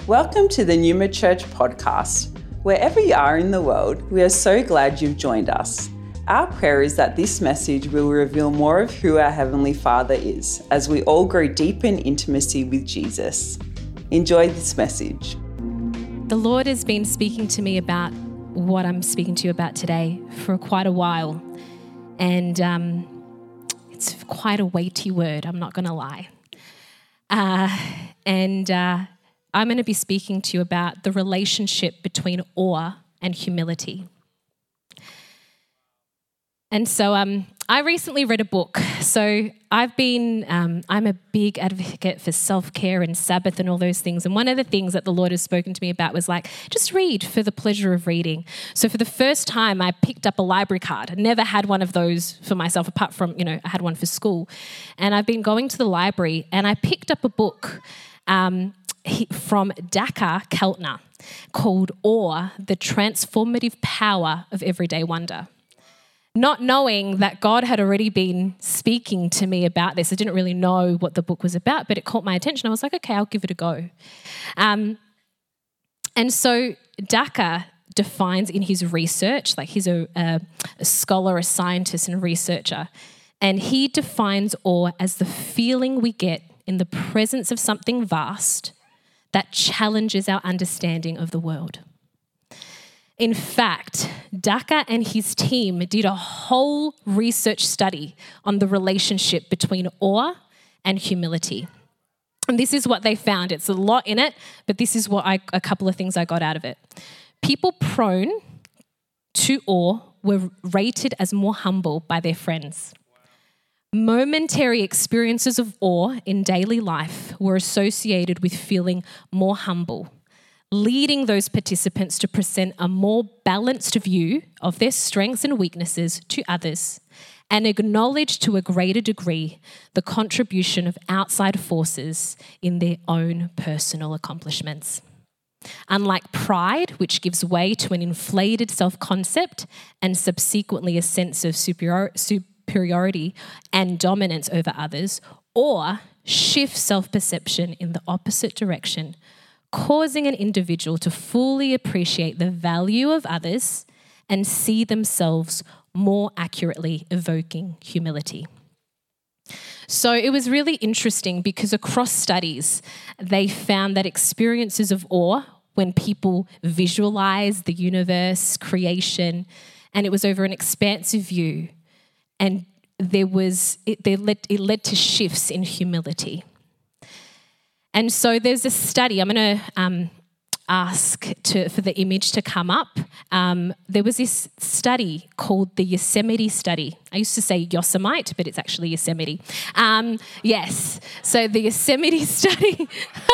Welcome to the Numa Church podcast. Wherever you are in the world, we are so glad you've joined us. Our prayer is that this message will reveal more of who our Heavenly Father is as we all grow deep in intimacy with Jesus. Enjoy this message. The Lord has been speaking to me about what I'm speaking to you about today for quite a while. And it's quite a weighty word, I'm not going to lie. I'm going to be speaking to you about the relationship between awe and humility. And so I recently read a book. So I'm a big advocate for self-care and Sabbath and all those things. And one of the things that the Lord has spoken to me about was like, just read for the pleasure of reading. So for the first time, I picked up a library card. I never had one of those for myself apart from, I had one for school. And I've been going to the library and I picked up a book from Dacher Keltner called Awe, the Transformative Power of Everyday Wonder. Not knowing that God had already been speaking to me about this. I didn't really know what the book was about, but it caught my attention. I was like, okay, I'll give it a go. And so Dacher defines in his research, like he's a scholar, a scientist and a researcher, and he defines awe as the feeling we get in the presence of something vast that challenges our understanding of the world. In fact, Dacher and his team did a whole research study on the relationship between awe and humility. And this is what they found. It's a lot in it, but this is a couple of things I got out of it. People prone to awe were rated as more humble by their friends. Momentary experiences of awe in daily life were associated with feeling more humble, leading those participants to present a more balanced view of their strengths and weaknesses to others and acknowledge to a greater degree the contribution of outside forces in their own personal accomplishments. Unlike pride, which gives way to an inflated self-concept and subsequently a sense of superiority and dominance over others, or shift self-perception in the opposite direction, causing an individual to fully appreciate the value of others and see themselves more accurately, evoking humility. So it was really interesting because across studies, they found that experiences of awe, when people visualize the universe, creation, and it was over an expansive view, and it led to shifts in humility. And so there's a study. I'm going to ask for the image to come up. There was this study called the Yosemite study. I used to say Yosemite, but it's actually Yosemite. Yes. So the Yosemite study,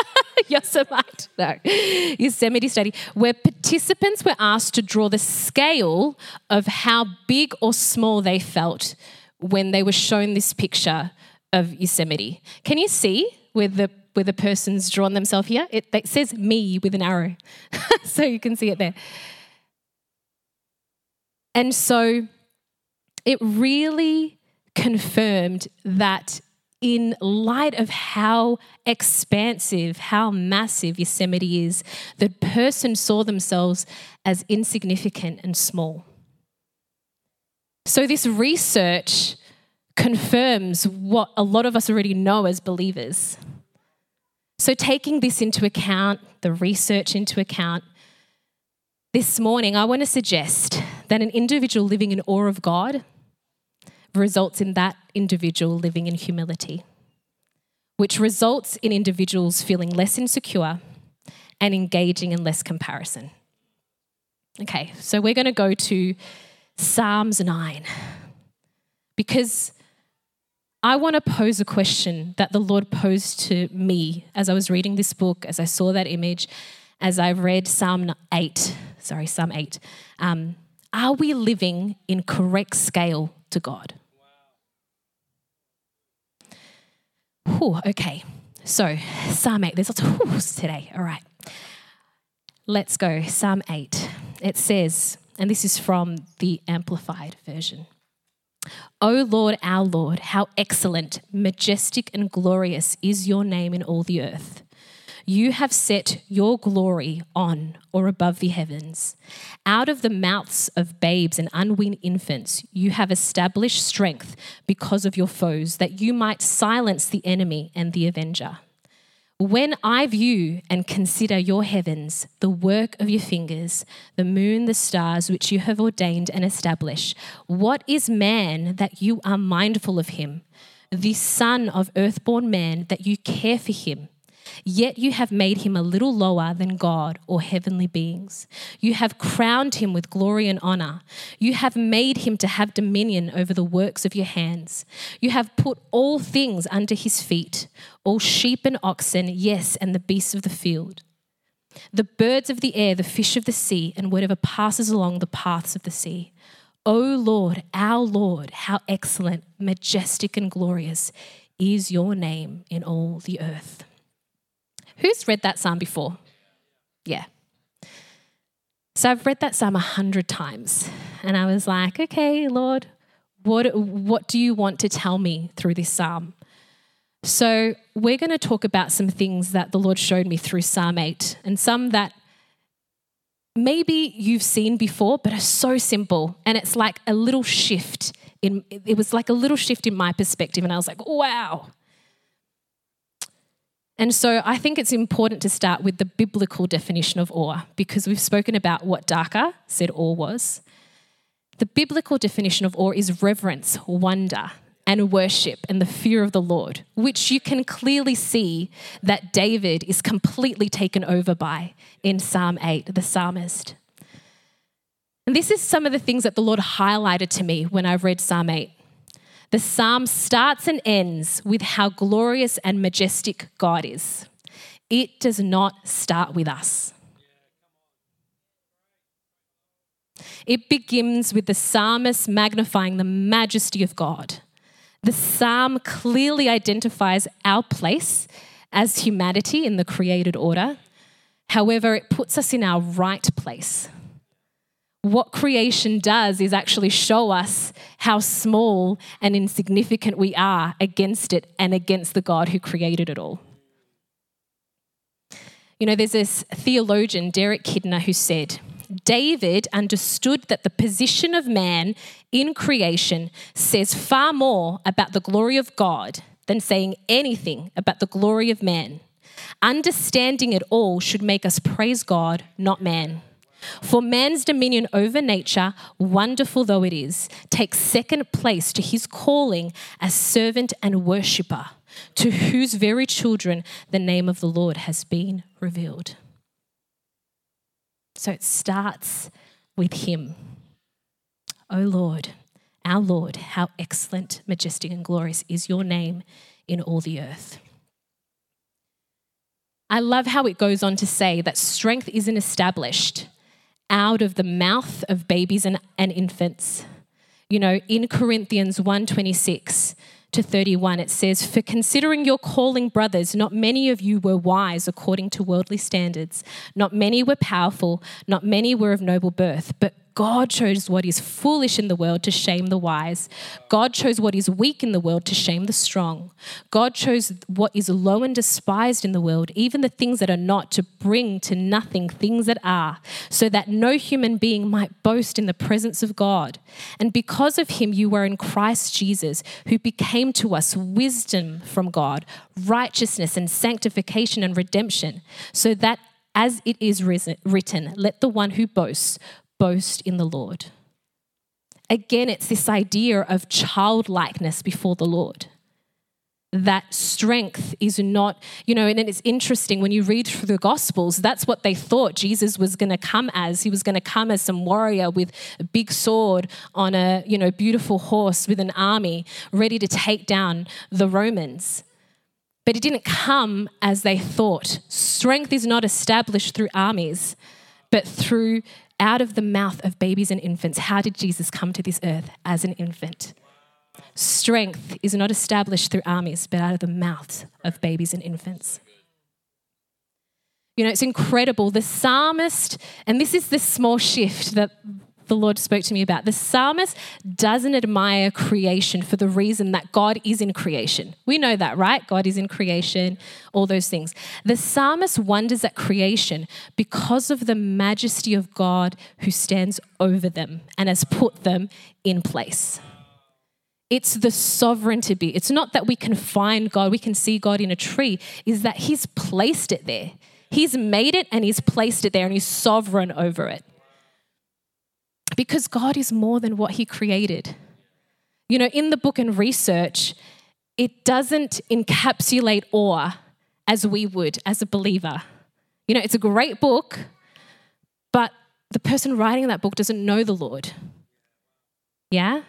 Yosemite study, where participants were asked to draw the scale of how big or small they felt when they were shown this picture of Yosemite. Can you see where the person's drawn themselves here? It says me with an arrow. So you can see it there. And so it really confirmed that in light of how expansive, how massive Yosemite is, the person saw themselves as insignificant and small. So this research confirms what a lot of us already know as believers. So taking this into account, the research into account, this morning I want to suggest that an individual living in awe of God results in that individual living in humility, which results in individuals feeling less insecure and engaging in less comparison. Okay, so we're going to go to Psalms 9 because I want to pose a question that the Lord posed to me as I was reading this book, as I saw that image, as I read Psalm 8. Are we living in correct scale to God? Wow. Okay, so Psalm 8. There's lots of whoos today. All right. Let's go. Psalm 8. It says, and this is from the Amplified Version. O Lord, our Lord, how excellent, majestic and glorious is your name in all the earth. You have set your glory on or above the heavens. Out of the mouths of babes and unweaned infants, you have established strength because of your foes, that you might silence the enemy and the avenger. When I view and consider your heavens, the work of your fingers, the moon, the stars, which you have ordained and established, what is man that you are mindful of him, the son of earthborn man that you care for him? Yet you have made him a little lower than God or heavenly beings. You have crowned him with glory and honor. You have made him to have dominion over the works of your hands. You have put all things under his feet, all sheep and oxen, yes, and the beasts of the field, the birds of the air, the fish of the sea, and whatever passes along the paths of the sea. O Lord, our Lord, how excellent, majestic, and glorious is your name in all the earth. Who's read that psalm before? Yeah. So I've read that psalm 100 times and I was like, okay, Lord, what do you want to tell me through this psalm? So we're going to talk about some things that the Lord showed me through Psalm 8 and some that maybe you've seen before but are so simple, and it's like a little shift. It was like a little shift in my perspective, and I was like, wow. And so I think it's important to start with the biblical definition of awe, because we've spoken about what Daka said awe was. The biblical definition of awe is reverence, wonder, and worship and the fear of the Lord, which you can clearly see that David is completely taken over by in Psalm 8, the psalmist. And this is some of the things that the Lord highlighted to me when I read Psalm 8. The psalm starts and ends with how glorious and majestic God is. It does not start with us. It begins with the psalmist magnifying the majesty of God. The psalm clearly identifies our place as humanity in the created order. However, it puts us in our right place. What creation does is actually show us how small and insignificant we are against it and against the God who created it all. You know, there's this theologian, Derek Kidner, who said, David understood that the position of man in creation says far more about the glory of God than saying anything about the glory of man. Understanding it all should make us praise God, not man. For man's dominion over nature, wonderful though it is, takes second place to his calling as servant and worshipper, to whose very children the name of the Lord has been revealed. So it starts with him. O Lord, our Lord, how excellent, majestic, and glorious is your name in all the earth. I love how it goes on to say that strength isn't established out of the mouth of babies and infants. You know, in Corinthians 1:26 to 31, it says, for considering your calling, brothers, not many of you were wise according to worldly standards. Not many were powerful, not many were of noble birth, but God chose what is foolish in the world to shame the wise. God chose what is weak in the world to shame the strong. God chose what is low and despised in the world, even the things that are not, to bring to nothing things that are, so that no human being might boast in the presence of God. And because of him, you were in Christ Jesus, who became to us wisdom from God, righteousness and sanctification and redemption, so that as it is written, let the one who boasts boast in the Lord. Again, it's this idea of childlikeness before the Lord. That strength is not, you know, and it's interesting when you read through the Gospels, that's what they thought Jesus was going to come as. He was going to come as some warrior with a big sword on a, you know, beautiful horse with an army ready to take down the Romans. But he didn't come as they thought. Strength is not established through armies, but through out of the mouth of babies and infants. How did Jesus come to this earth? As an infant. Strength is not established through armies, but out of the mouths of babies and infants. You know, it's incredible. The psalmist, and this is the small shift that the Lord spoke to me about. The psalmist doesn't admire creation for the reason that God is in creation. We know that, right? God is in creation, all those things. The psalmist wonders at creation because of the majesty of God who stands over them and has put them in place. It's the sovereignty. It's not that we can find God, we can see God in a tree, is that he's placed it there. He's made it and he's placed it there and he's sovereign over it. Because God is more than what he created. You know, in the book and research, it doesn't encapsulate awe as we would as a believer. You know, it's a great book, but the person writing that book doesn't know the Lord. Yeah?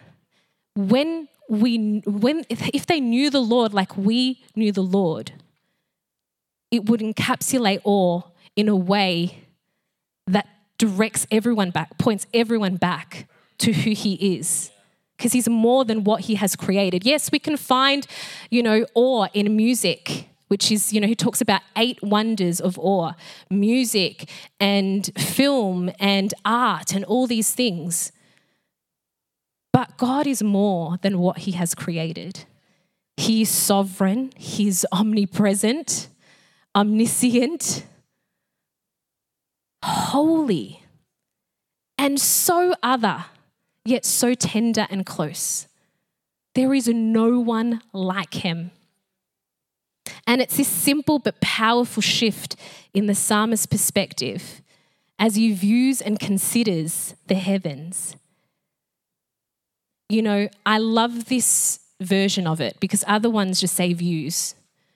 If they knew the Lord like we knew the Lord, it would encapsulate awe in a way that directs everyone back, points everyone back to who he is, because he's more than what he has created. Yes, we can find, awe in music, which is, he talks about 8 wonders of awe, music and film and art and all these things. But God is more than what he has created. He is sovereign. He's omnipresent, omniscient, holy, and so other, yet so tender and close. There is no one like him. And it's this simple but powerful shift in the psalmist's perspective as he views and considers the heavens. I love this version of it because other ones just say views.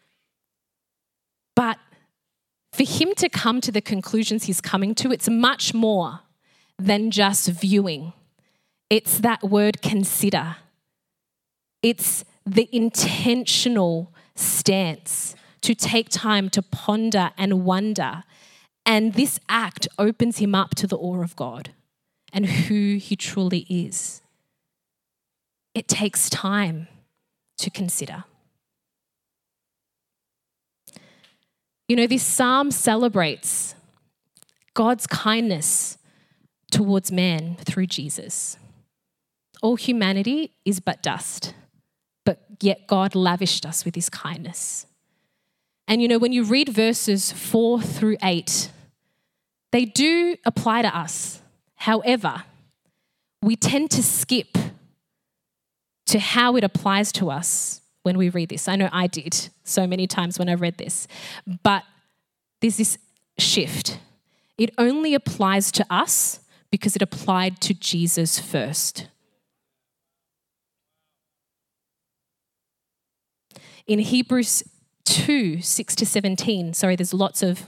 But for him to come to the conclusions he's coming to, it's much more than just viewing. It's that word consider. It's the intentional stance to take time to ponder and wonder. And this act opens him up to the awe of God and who he truly is. It takes time to consider. This psalm celebrates God's kindness towards man through Jesus. All humanity is but dust, but yet God lavished us with his kindness. And when you read verses 4 through 8, they do apply to us. However, we tend to skip to how it applies to us when we read this. I know I did so many times when I read this, but there's this shift. It only applies to us because it applied to Jesus first. In Hebrews 2, 6-17, there's lots of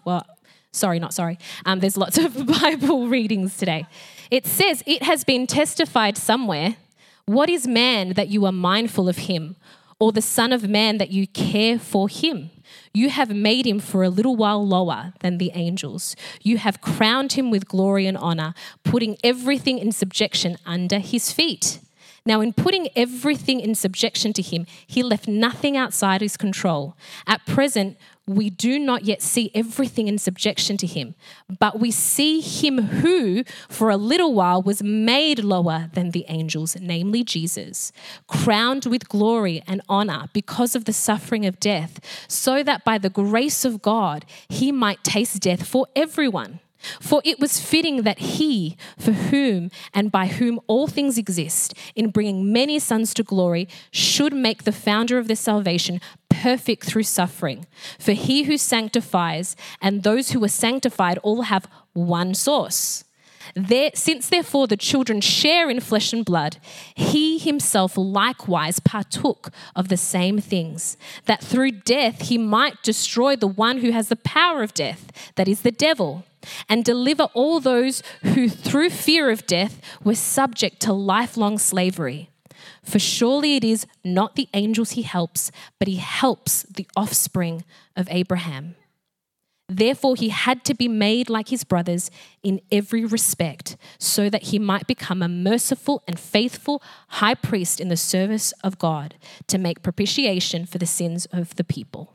Bible readings today. It says, "It has been testified somewhere, what is man that you are mindful of him, or the son of man that you care for him? You have made him for a little while lower than the angels. You have crowned him with glory and honor, putting everything in subjection under his feet." Now, in putting everything in subjection to him, he left nothing outside his control. At present, we do not yet see everything in subjection to him, but we see him who, for a little while, was made lower than the angels, namely Jesus, crowned with glory and honor because of the suffering of death, so that by the grace of God, he might taste death for everyone. For it was fitting that he, for whom and by whom all things exist, in bringing many sons to glory, should make the founder of their salvation perfect through suffering. For he who sanctifies and those who are sanctified all have one source. Since therefore the children share in flesh and blood, he himself likewise partook of the same things, that through death he might destroy the one who has the power of death, that is the devil, and deliver all those who through fear of death were subject to lifelong slavery. For surely it is not the angels he helps, but he helps the offspring of Abraham. Therefore, he had to be made like his brothers in every respect, so that he might become a merciful and faithful high priest in the service of God, to make propitiation for the sins of the people.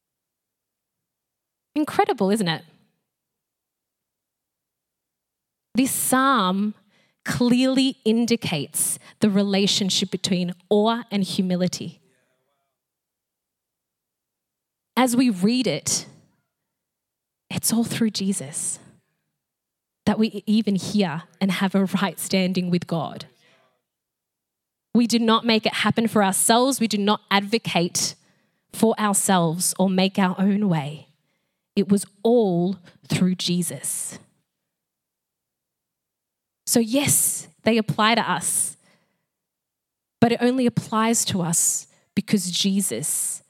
Incredible, isn't it? This psalm clearly indicates the relationship between awe and humility. As we read it, it's all through Jesus that we even hear and have a right standing with God. We do not make it happen for ourselves. We do not advocate for ourselves or make our own way. It was all through Jesus. So yes, they apply to us, but it only applies to us because Jesus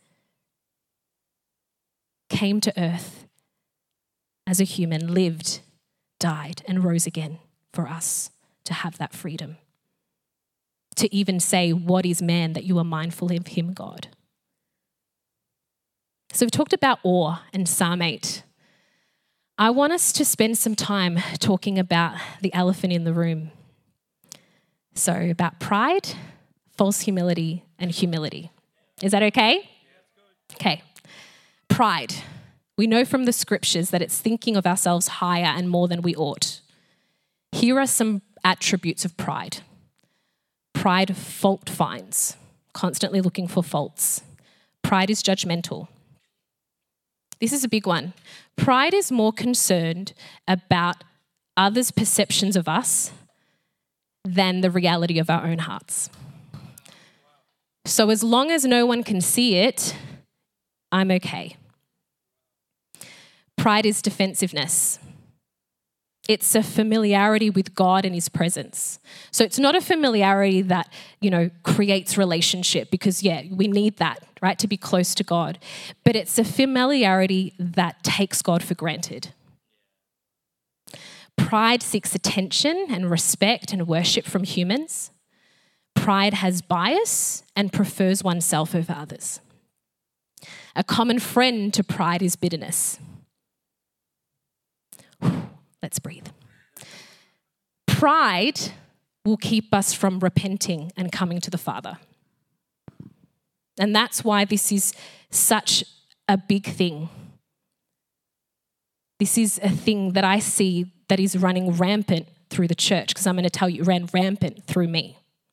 came to earth as a human, lived, died, and rose again for us to have that freedom. To even say, what is man that you are mindful of him, God? So we've talked about awe in Psalm 8. I want us to spend some time talking about the elephant in the room. So about pride, false humility, and humility. Is that okay? Okay. Pride. We know from the scriptures that it's thinking of ourselves higher and more than we ought. Here are some attributes of pride. Pride fault finds, constantly looking for faults. Pride is judgmental. This is a big one. Pride is more concerned about others' perceptions of us than the reality of our own hearts. So as long as no one can see it, I'm okay. Pride is defensiveness. It's a familiarity with God and his presence. So it's not a familiarity that, creates relationship because, we need that, right, to be close to God. But it's a familiarity that takes God for granted. Pride seeks attention and respect and worship from humans. Pride has bias and prefers oneself over others. A common friend to pride is bitterness. Let's breathe. Pride will keep us from repenting and coming to the Father. And that's why this is such a big thing. This is a thing that I see that is running rampant through the church, because I'm going to tell you, it ran rampant through me.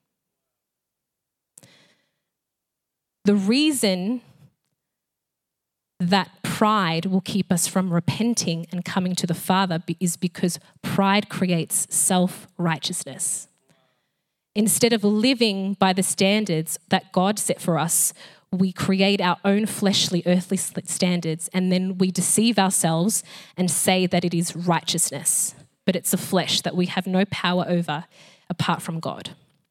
The reason that pride will keep us from repenting and coming to the Father is because pride creates self-righteousness. Instead of living by the standards that God set for us, we create our own fleshly, earthly standards, and then we deceive ourselves and say that it is righteousness, but it's a flesh that we have no power over apart from God.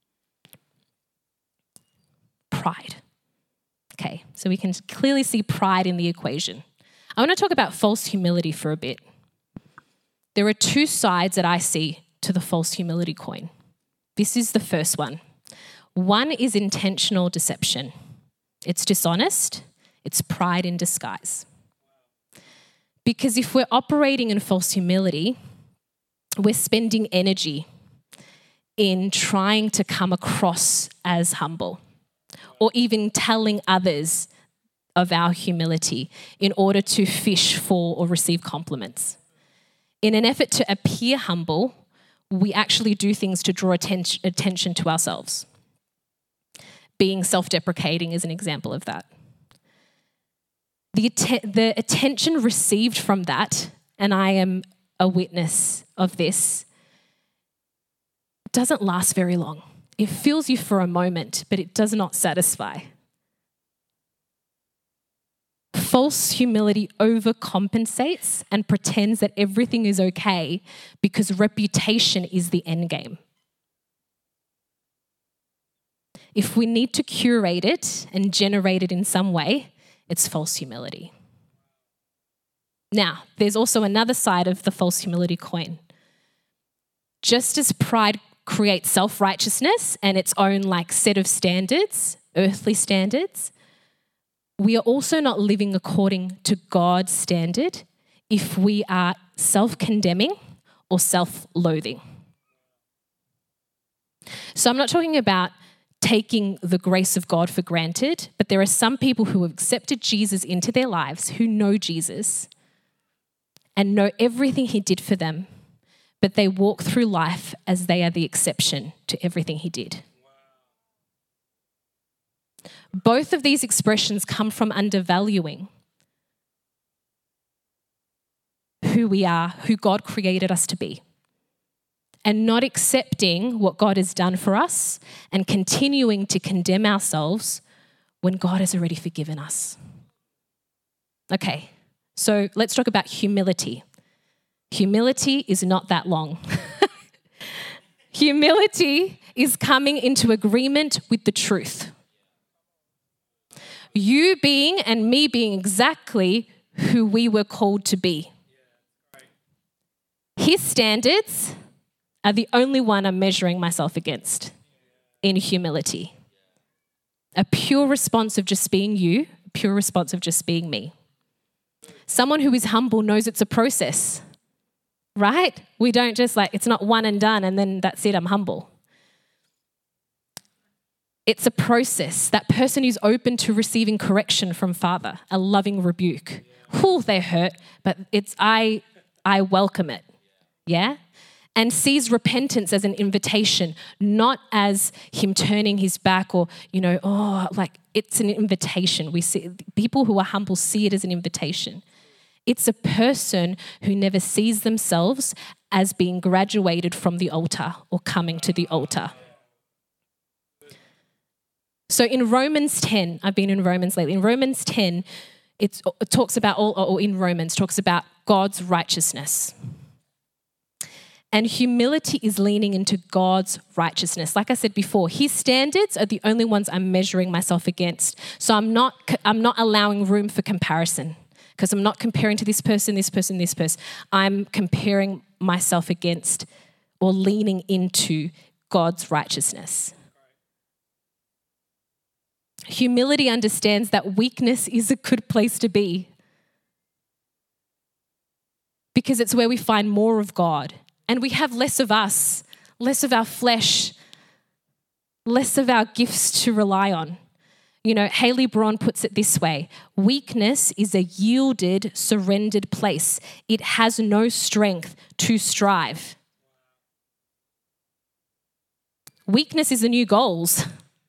Pride. Okay, so we can clearly see pride in the equation. I want to talk about false humility for a bit. There are two sides that I see to the false humility coin. This is the first one. One is intentional deception. It's dishonest. It's pride in disguise. Because if we're operating in false humility, we're spending energy in trying to come across as humble, or even telling others of our humility in order to fish for or receive compliments. In an effort to appear humble, we actually do things to draw attention to ourselves. Being self-deprecating is an example of that. The attention received from that, and I am a witness of this, doesn't last very long. It fills you for a moment, but it does not satisfy. False humility overcompensates and pretends that everything is okay because reputation is the end game. If we need to curate it and generate it in some way, it's false humility. Now, there's also another side of the false humility coin. Just as pride creates self-righteousness and its own set of standards, earthly standards, we are also not living according to God's standard if we are self-condemning or self-loathing. So I'm not talking about taking the grace of God for granted, but there are some people who have accepted Jesus into their lives, who know Jesus and know everything he did for them, but they walk through life as they are the exception to everything he did. Both of these expressions come from undervaluing who we are, who God created us to be, and not accepting what God has done for us and continuing to condemn ourselves when God has already forgiven us. Okay, so let's talk about humility. Humility is not that long. Humility is coming into agreement with the truth. You being and me being exactly who we were called to be. His standards are the only one I'm measuring myself against in humility. A pure response of just being you, a pure response of just being me. Someone who is humble knows it's a process, right? We don't just it's not one and done and then that's it, I'm humble. It's a process. That person who's open to receiving correction from Father, a loving rebuke. They hurt, but I welcome it. Yeah? And sees repentance as an invitation, not as him turning his back or, it's an invitation. We see people who are humble see it as an invitation. It's a person who never sees themselves as being graduated from the altar or coming to the altar. So in Romans 10, I've been in Romans lately. In Romans 10, it talks about talks about God's righteousness. And humility is leaning into God's righteousness. Like I said before, his standards are the only ones I'm measuring myself against. So I'm not allowing room for comparison because I'm not comparing to this person. I'm comparing myself against or leaning into God's righteousness. Humility understands that weakness is a good place to be because it's where we find more of God. And we have less of us, less of our flesh, less of our gifts to rely on. Haley Braun puts it this way: weakness is a yielded, surrendered place. It has no strength to strive. Weakness is the new goals.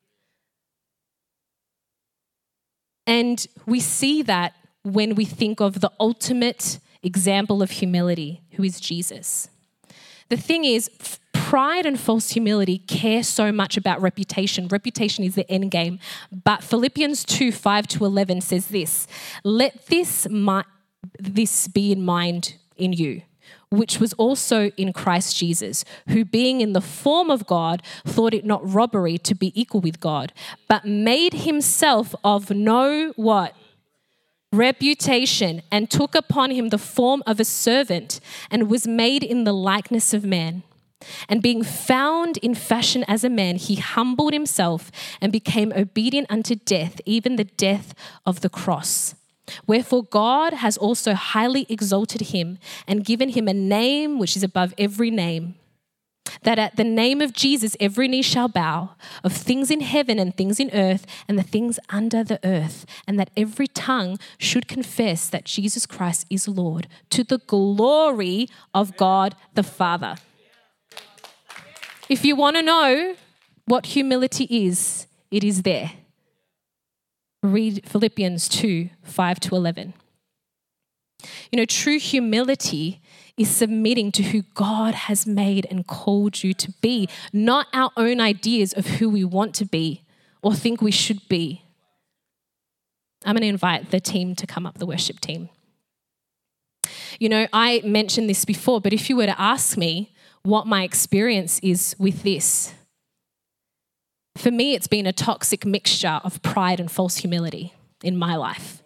And we see that when we think of the ultimate example of humility, who is Jesus. The thing is, pride and false humility care so much about reputation. Reputation is the end game. But Philippians 2:5-11 says this: let this be in mind in you, which was also in Christ Jesus, who being in the form of God, thought it not robbery to be equal with God, but made himself of no reputation, and took upon him the form of a servant, and was made in the likeness of man. And being found in fashion as a man, he humbled himself and became obedient unto death, even the death of the cross. Wherefore God has also highly exalted him and given him a name which is above every name, that at the name of Jesus every knee shall bow, of things in heaven and things in earth and the things under the earth, and that every tongue should confess that Jesus Christ is Lord, to the glory of God the Father. If you want to know what humility is, it is there. Read Philippians 2:5-11. True humility is submitting to who God has made and called you to be, not our own ideas of who we want to be or think we should be. I'm going to invite the team to come up, the worship team. I mentioned this before, but if you were to ask me what my experience is with this, for me, it's been a toxic mixture of pride and false humility in my life.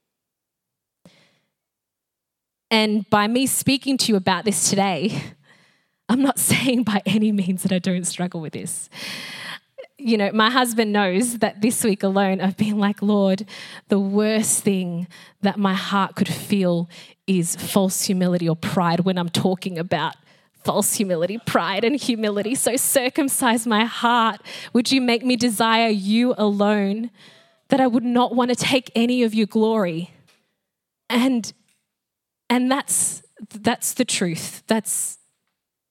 And by me speaking to you about this today, I'm not saying by any means that I don't struggle with this. My husband knows that this week alone I've been like, Lord, the worst thing that my heart could feel is false humility or pride when I'm talking about false humility, pride and humility. So circumcise my heart. Would you make me desire you alone, that I would not want to take any of your glory? And that's the truth. That's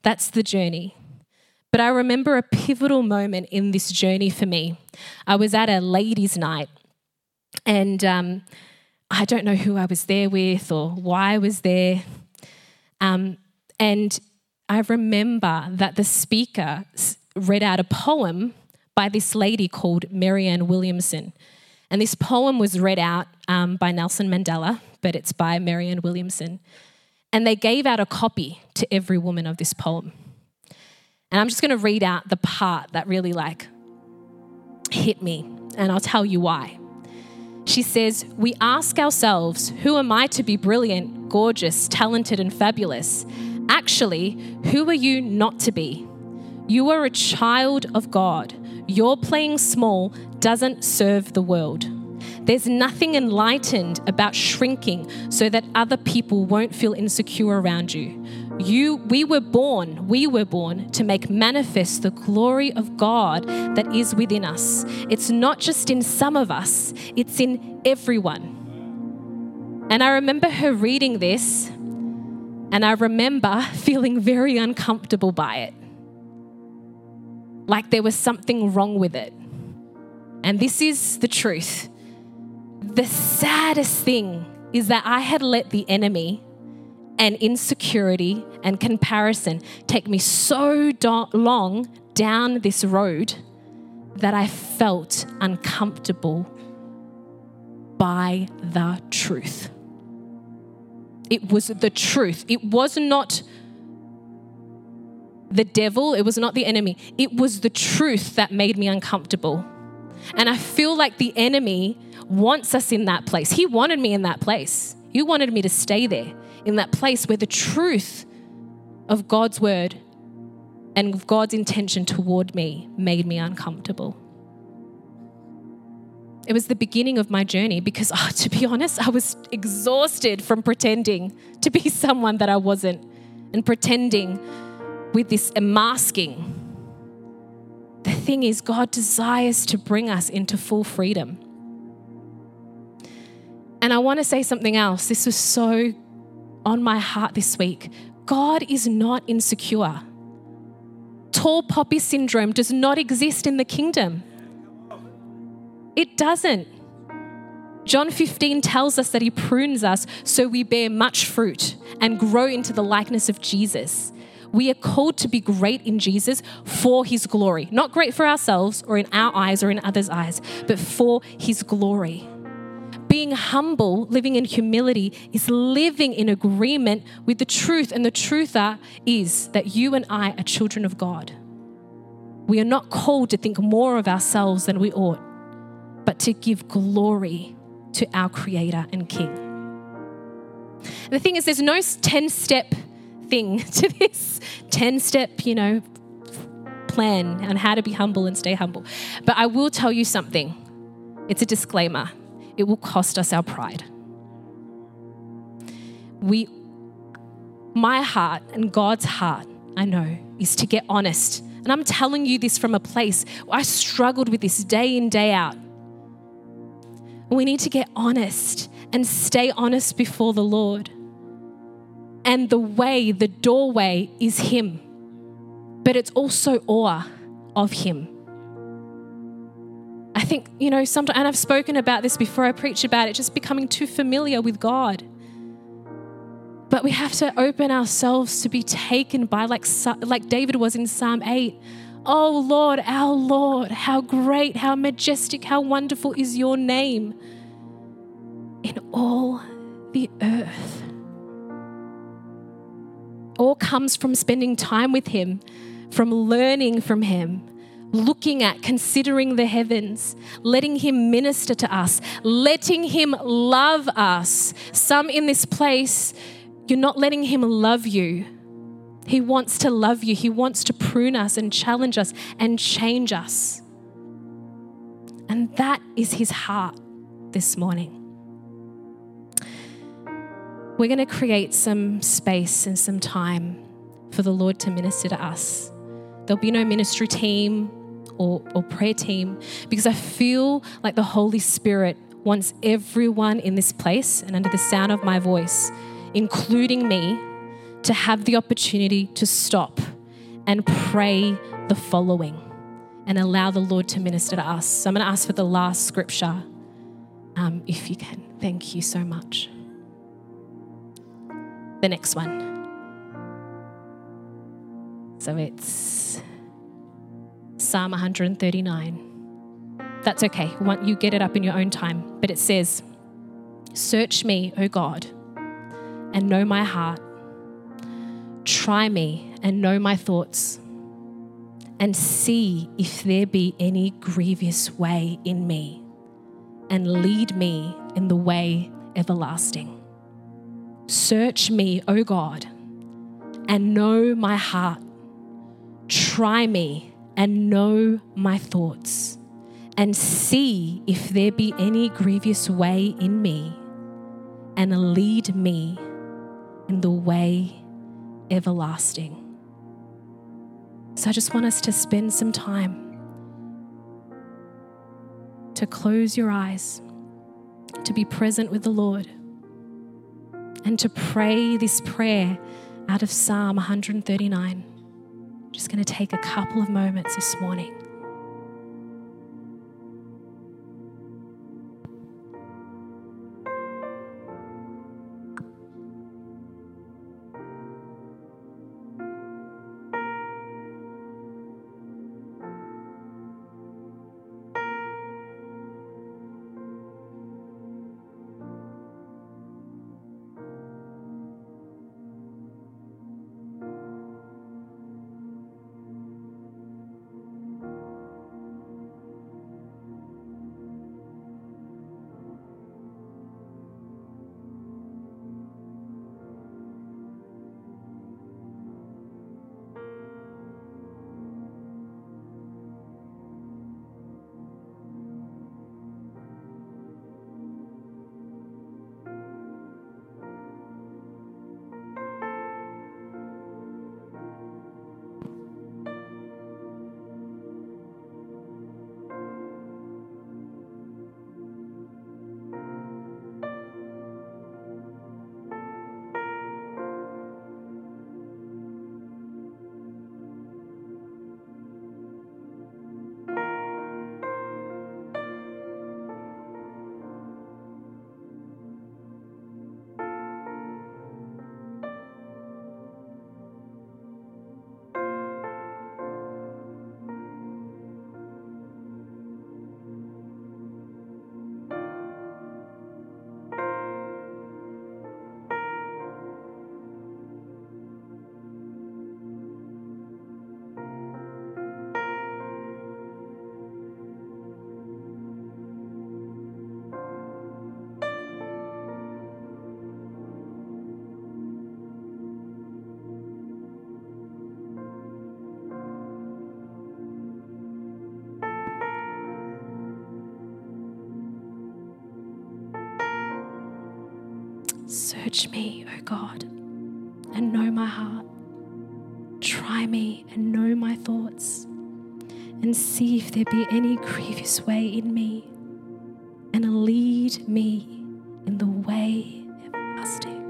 That's the journey. But I remember a pivotal moment in this journey for me. I was at a ladies' night, and I don't know who I was there with or why I was there. And I remember that the speaker read out a poem by this lady called Marianne Williamson. And this poem was read out by Nelson Mandela, but it's by Marianne Williamson. And they gave out a copy to every woman of this poem. And I'm just going to read out the part that really hit me, and I'll tell you why. She says, "We ask ourselves, who am I to be brilliant, gorgeous, talented, and fabulous? Actually, who are you not to be? You are a child of God. Your playing small doesn't serve the world. There's nothing enlightened about shrinking so that other people won't feel insecure around you. We were born to make manifest the glory of God that is within us. It's not just in some of us, it's in everyone." And I remember her reading this, and I remember feeling very uncomfortable by it. Like there was something wrong with it. And this is the truth. The saddest thing is that I had let the enemy and insecurity and comparison take me so long down this road that I felt uncomfortable by the truth. It was the truth. It was not the devil. It was not the enemy. It was the truth that made me uncomfortable. And I feel like the enemy wants us in that place. He wanted me in that place. He wanted me to stay there, in that place where the truth of God's word and God's intention toward me made me uncomfortable. It was the beginning of my journey because, to be honest, I was exhausted from pretending to be someone that I wasn't and pretending with this masking. The thing is, God desires to bring us into full freedom. And I want to say something else. This was so on my heart this week. God is not insecure. Tall poppy syndrome does not exist in the kingdom. It doesn't. John 15 tells us that he prunes us so we bear much fruit and grow into the likeness of Jesus. We are called to be great in Jesus for his glory. Not great for ourselves or in our eyes or in others' eyes, but for his glory. Being humble, living in humility, is living in agreement with the truth. And the truth is that you and I are children of God. We are not called to think more of ourselves than we ought, but to give glory to our Creator and King. And the thing is, there's no 10-step thing to this 10-step, plan on how to be humble and stay humble. But I will tell you something. It's a disclaimer. It will cost us our pride. My heart and God's heart, I know, is to get honest. And I'm telling you this from a place where I struggled with this day in, day out. We need to get honest and stay honest before the Lord. And the doorway is him. But it's also awe of him. I think, sometimes, and I've spoken about this before, I preach about it, just becoming too familiar with God. But we have to open ourselves to be taken by, like David was in Psalm 8. Oh Lord, our Lord, how great, how majestic, how wonderful is your name in all the earth. All comes from spending time with him, from learning from him, looking at, considering the heavens, letting him minister to us, letting him love us. Some in this place, you're not letting him love you. He wants to love you. He wants to prune us and challenge us and change us. And that is his heart this morning. We're going to create some space and some time for the Lord to minister to us. There'll be no ministry team or prayer team because I feel like the Holy Spirit wants everyone in this place and under the sound of my voice, including me, to have the opportunity to stop and pray the following and allow the Lord to minister to us. So I'm going to ask for the last scripture, if you can. Thank you so much. The next one. So it's Psalm 139. That's okay. You get it up in your own time. But it says, "Search me, O God, and know my heart. Try me and know my thoughts, and see if there be any grievous way in me, and lead me in the way everlasting. Search me, O God, and know my heart. Try me and know my thoughts, and see if there be any grievous way in me, and lead me in the way everlasting." So I just want us to spend some time to close your eyes, to be present with the Lord, and to pray this prayer out of Psalm 139. Just going to take a couple of moments this morning. Search me, O God, and know my heart. Try me and know my thoughts, and see if there be any grievous way in me, and lead me in the way everlasting.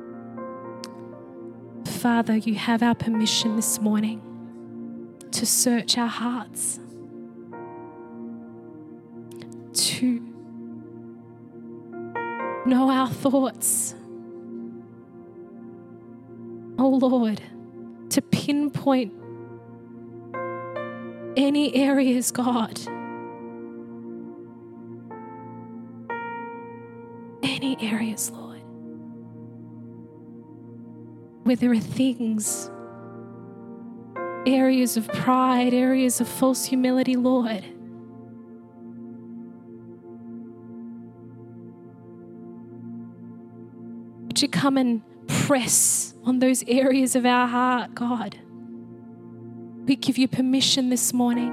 Father, you have our permission this morning to search our hearts, to know our thoughts. Oh Lord, to pinpoint any areas, God, any areas, Lord, where there are things, areas of pride, areas of false humility, Lord. Would you come and press on those areas of our heart, God? We give you permission this morning,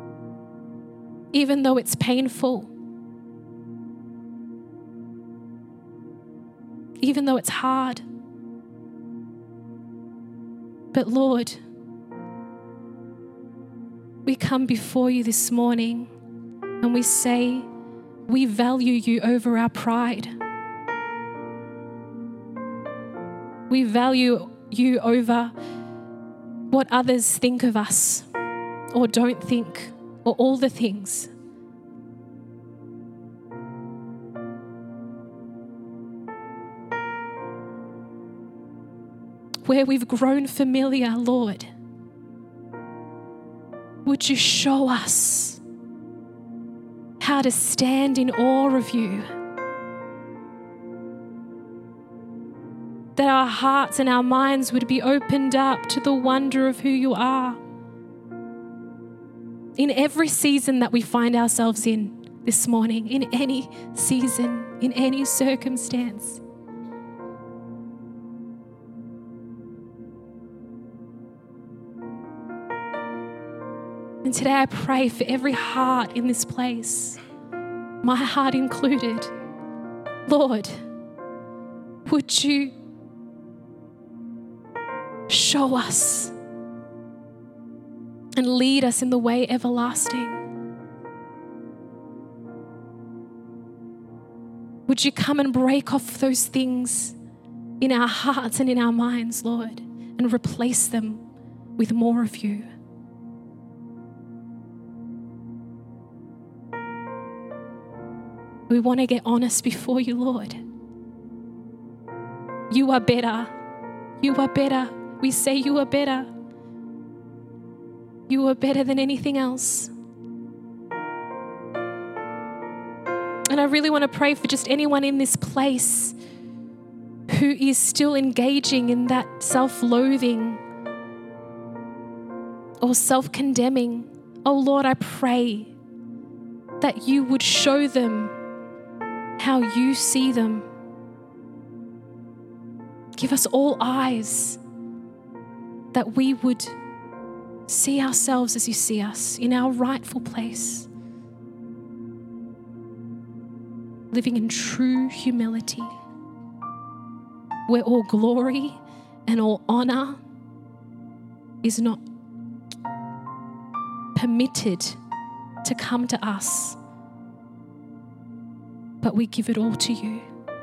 even though it's painful, even though it's hard. But Lord, we come before you this morning and we say, we value you over our pride. We value you over what others think of us or don't think, or all the things. Where we've grown familiar, Lord, would you show us how to stand in awe of you? That our hearts and our minds would be opened up to the wonder of who you are. In every season that we find ourselves in this morning, in any season, in any circumstance. And today I pray for every heart in this place, my heart included. Lord, would you show us and lead us in the way everlasting? Would you come and break off those things in our hearts and in our minds, Lord, and replace them with more of you? We want to get honest before you, Lord. You are better. You are better. We say you are better. You are better than anything else. And I really want to pray for just anyone in this place who is still engaging in that self-loathing or self-condemning. Oh Lord, I pray that you would show them how you see them. Give us all eyes that we would see ourselves as you see us, in our rightful place, living in true humility, where all glory and all honor is not permitted to come to us, but we give it all to you.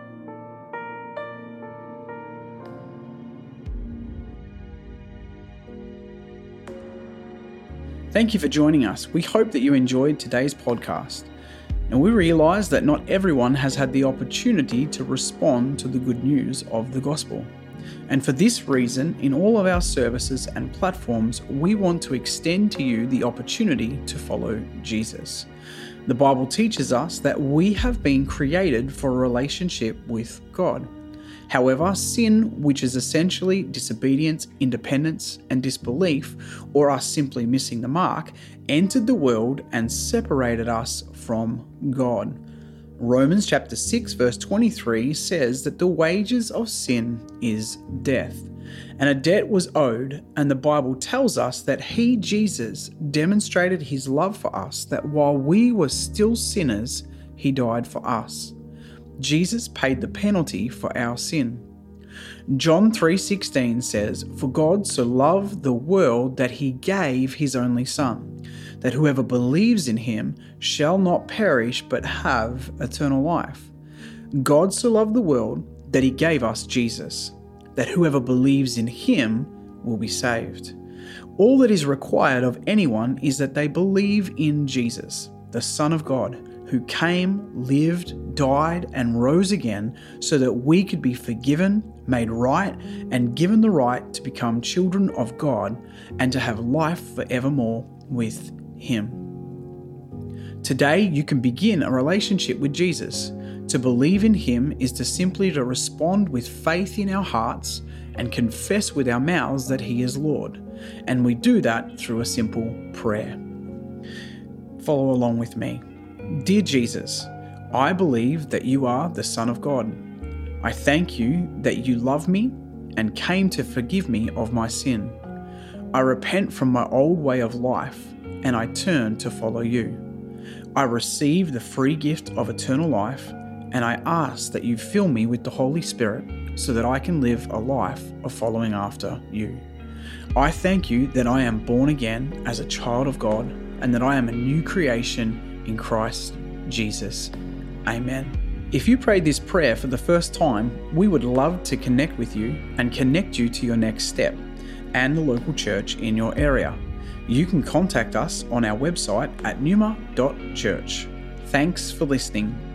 Thank you for joining us. We hope that you enjoyed today's podcast. And we realize that not everyone has had the opportunity to respond to the good news of the gospel. And for this reason, in all of our services and platforms, we want to extend to you the opportunity to follow Jesus. The Bible teaches us that we have been created for a relationship with God. However, sin, which is essentially disobedience, independence, and disbelief, or us simply missing the mark, entered the world and separated us from God. Romans chapter 6 verse 23 says that the wages of sin is death. And a debt was owed, and the Bible tells us that He, Jesus, demonstrated His love for us, that while we were still sinners, He died for us. Jesus paid the penalty for our sin. John 3:16 says, "For God so loved the world that He gave His only Son, that whoever believes in Him shall not perish but have eternal life." God so loved the world that He gave us Jesus, that whoever believes in Him will be saved. All that is required of anyone is that they believe in Jesus, the Son of God, who came, lived, died, and rose again so that we could be forgiven, made right, and given the right to become children of God and to have life forevermore with Him. Today, you can begin a relationship with Jesus. To believe in Him is to simply to respond with faith in our hearts and confess with our mouths that He is Lord. And we do that through a simple prayer. Follow along with me. Dear Jesus, I believe that you are the Son of God. I thank you that you love me and came to forgive me of my sin. I repent from my old way of life and I turn to follow you. I receive the free gift of eternal life and I ask that you fill me with the Holy Spirit so that I can live a life of following after you. I thank you that I am born again as a child of God and that I am a new creation in Christ Jesus. Amen. If you prayed this prayer for the first time, we would love to connect with you and connect you to your next step. and the local church in your area. You can contact us on our website at numa.church. Thanks for listening.